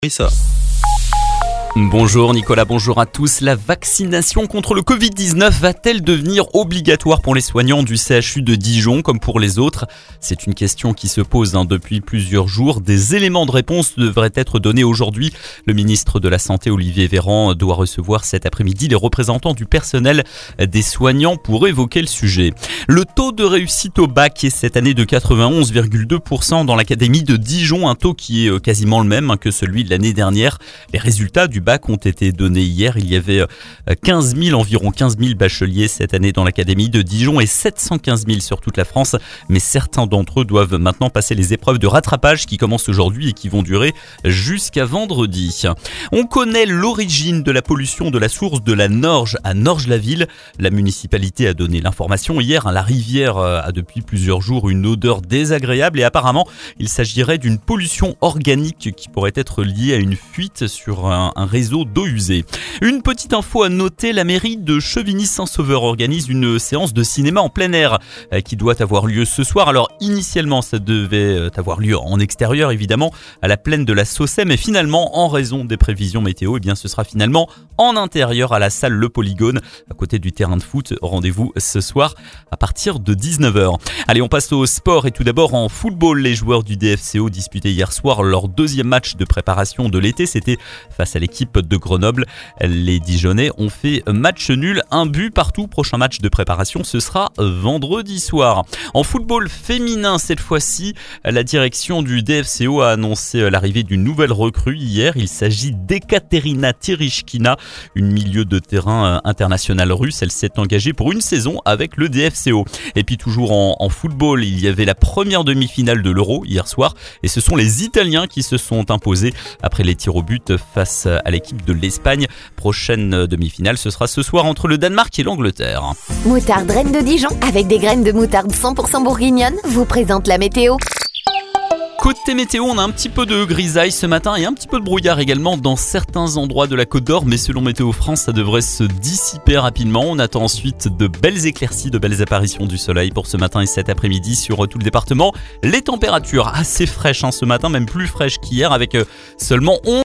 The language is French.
Oui, ça. Bonjour Nicolas, bonjour à tous. La vaccination contre le Covid-19 va-t-elle devenir obligatoire pour les soignants du CHU de Dijon comme pour les autres ? C'est une question qui se pose depuis plusieurs jours. Des éléments de réponse devraient être donnés aujourd'hui. Le ministre de la Santé, Olivier Véran, doit recevoir cet après-midi les représentants du personnel des soignants pour évoquer le sujet. Le taux de réussite au bac est cette année de 91,2% dans l'académie de Dijon, un taux qui est quasiment le même que celui de l'année dernière. Les résultats du bac ont été donnés hier. Il y avait environ 15 000 bacheliers cette année dans l'académie de Dijon et 715 000 sur toute la France. Mais certains d'entre eux doivent maintenant passer les épreuves de rattrapage qui commencent aujourd'hui et qui vont durer jusqu'à vendredi. On connaît l'origine de la pollution de la source de la Norge à Norges-la-Ville. La municipalité a donné l'information hier. La rivière a depuis plusieurs jours une odeur désagréable et apparemment il s'agirait d'une pollution organique qui pourrait être liée à une fuite sur un réseau d'eau usée. Une petite info à noter, la mairie de Chevigny-Saint-Sauveur organise une séance de cinéma en plein air qui doit avoir lieu ce soir. Alors initialement ça devait avoir lieu en extérieur évidemment à la plaine de la Saussay, mais finalement en raison des prévisions météo, ce sera finalement en intérieur à la salle Le Polygone à côté du terrain de foot. Rendez-vous ce soir à partir de 19h. Allez, on passe au sport et tout d'abord en football. Les joueurs du DFCO disputaient hier soir leur deuxième match de préparation de l'été. C'était face à l'équipe de Grenoble. Les Dijonnais ont fait match nul, un but partout. Prochain match de préparation, ce sera vendredi soir. En football féminin, cette fois-ci, la direction du DFCO a annoncé l'arrivée d'une nouvelle recrue hier. Il s'agit d'Ekaterina Tereshkina, une milieu de terrain internationale russe. Elle s'est engagée pour une saison avec le DFCO. Et puis toujours en football, il y avait la première demi-finale de l'Euro hier soir et ce sont les Italiens qui se sont imposés après les tirs au but face à l'équipe de l'Espagne. Prochaine demi-finale, ce sera ce soir entre le Danemark et l'Angleterre. Moutarde Reine de Dijon, avec des graines de moutarde 100% bourguignonne, vous présente la météo. Côté météo, on a un petit peu de grisaille ce matin et un petit peu de brouillard également dans certains endroits de la Côte d'Or, mais selon Météo France, ça devrait se dissiper rapidement. On attend ensuite de belles éclaircies, de belles apparitions du soleil pour ce matin et cet après-midi sur tout le département. Les températures assez fraîches ce matin, même plus fraîches qu'hier, avec seulement 11